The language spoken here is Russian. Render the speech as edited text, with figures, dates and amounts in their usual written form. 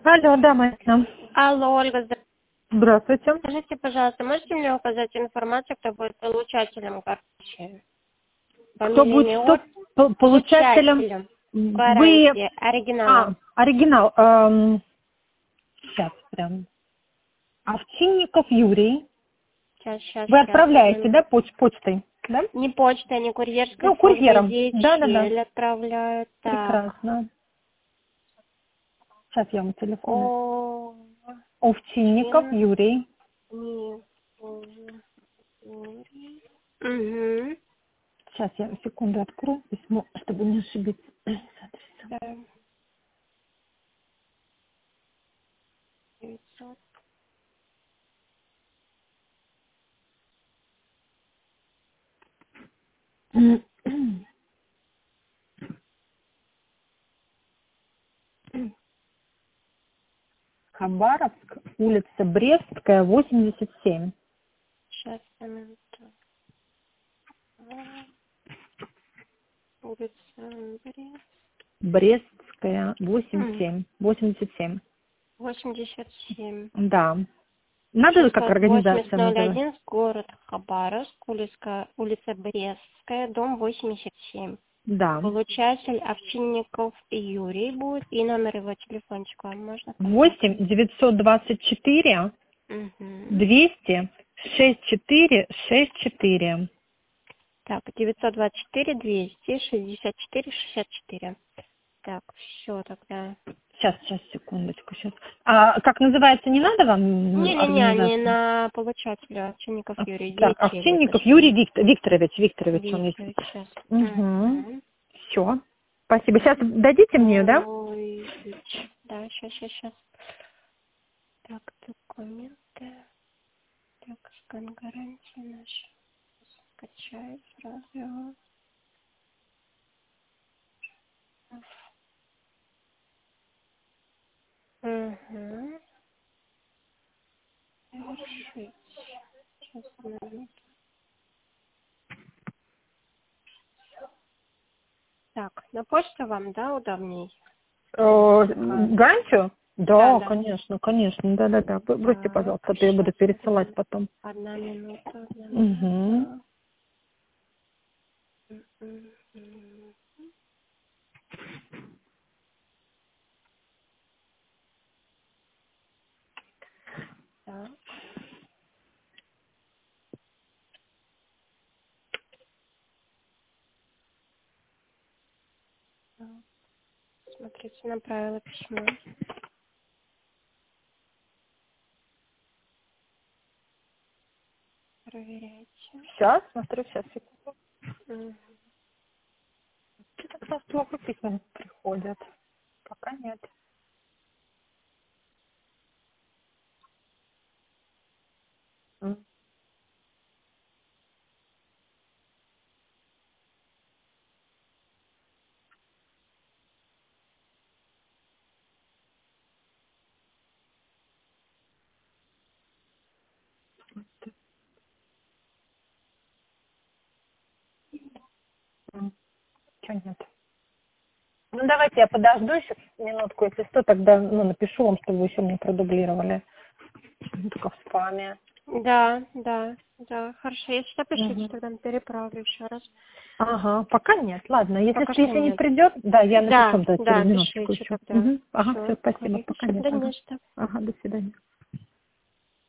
Алло, да, Марина. Алло, Ольга, Здравствуйте. скажите, пожалуйста, можете мне указать информацию, кто будет получателем гарантии? Кто Фамилия, будет имя, что получателем? Вы... гарантии, оригинала. Оригинал. Сейчас прям. Овчинников Юрий. Сейчас. Вы отправляете, да, почтой? Да? Не почта, не курьерской Ну, службы, курьером. Да. DHL отправляют. Так. Прекрасно. Сейчас я вам телефон. О, Овчинников Юрий. Угу. Сейчас я секунду открою письмо, чтобы не ошибиться с адресом. Да. 900. Хабаровск, улица Брестская, 87. Сейчас, минуту. Улица Брест. Брестская, 87. 87. 87. Да. Надо как организация называть? 680-01, город Хабаровск, улица Брестская, дом 87. Да. Получатель Овчинников Юрий будет, и номер его телефончика можно? 8 924 200 64 64. Так, 924 200 64 64. Так, все тогда. Сейчас, секундочку, сейчас. А как называется, не надо вам Не, организация? на получателя Овчинников Юрий. Так, DHL Овчинников это Юрий Викторович. Он есть. сейчас. Угу. Все. Спасибо. Сейчас дадите мне, да? Ой, да, сейчас. Так, документы. Так, скан гарантии наш. Скачаю сразу его. Угу. Решить. Сейчас, минуту. Так, на почту вам, да, удобней? Гарантию? Да, Да. конечно. Да. Бросьте, пожалуйста, а то я буду пересылать потом. Одна минута. Угу. Так. Смотрите, направила письмо. Проверяйте. Сейчас, смотрю, секунду. Угу. Что-то просто плохо письма приходят. Пока нет. Чего нет? Ну, давайте я подожду еще минутку, если что, тогда напишу вам, чтобы вы еще мне продублировали. Только в спаме. Да. Хорошо, если что, пишите, тогда переправлю еще раз. Ага, пока нет. Ладно, Пока что если не нет. придет, да, я напишу через минуточку пишите еще. тогда. Ага, Всё, все, спасибо, говорите, пока нет. да не что. Ага, до свидания.